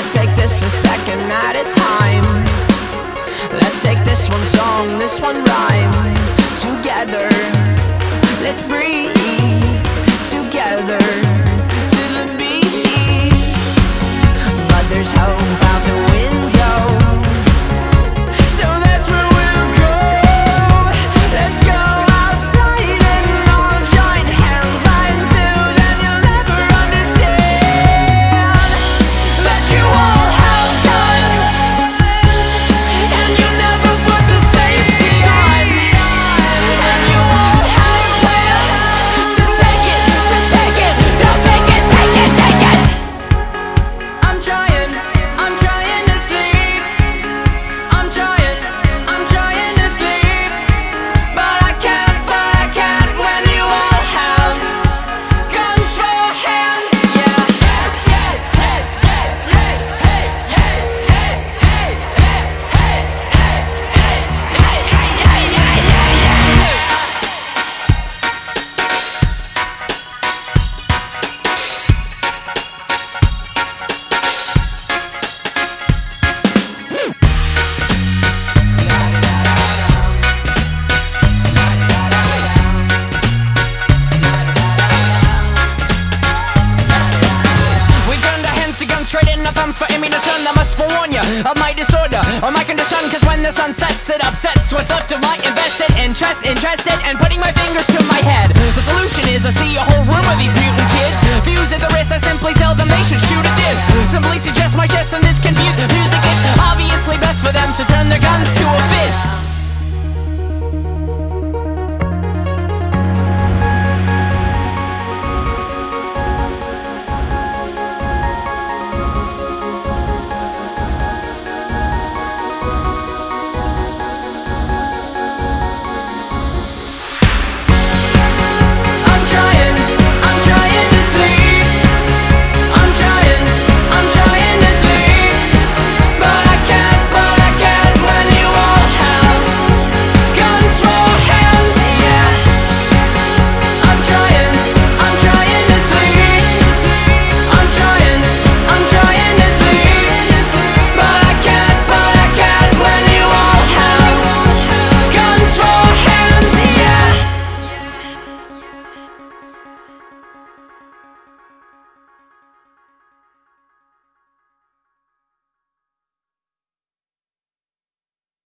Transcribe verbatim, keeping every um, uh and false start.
Let's take this a second at a time. Let's take this one song, this one rhyme together. Let's breathe together to the beat. But there's hope out the window, so that's where we'll go. Let's go outside and all join hands. But until then you'll never understand that you all have guns, and you never put the safety on, and you all have plans to take it, to take it, don't take it, take it, take it. I'm trying, I'm trying to sleep. I'm trying, I'm trying to sleep, but I can't, but I can't when you all have guns for hands. Yeah. Hey, hey, hey, hey, hey, hey, hey, hey, hey, hey, hey, hey, hey, hey, hey, hey. We turned our hands to guns, trading our thumbs for ammunition. I must forewarn you of my disorder, or my condition, cause when the sun sets, it upsets what's left of my invested interest, interested, and putting my fingers to my head. The solution is I see a whole room of these mutant kids. Fuse at the wrist, I simply tell them they should shoot at this. Simply suggest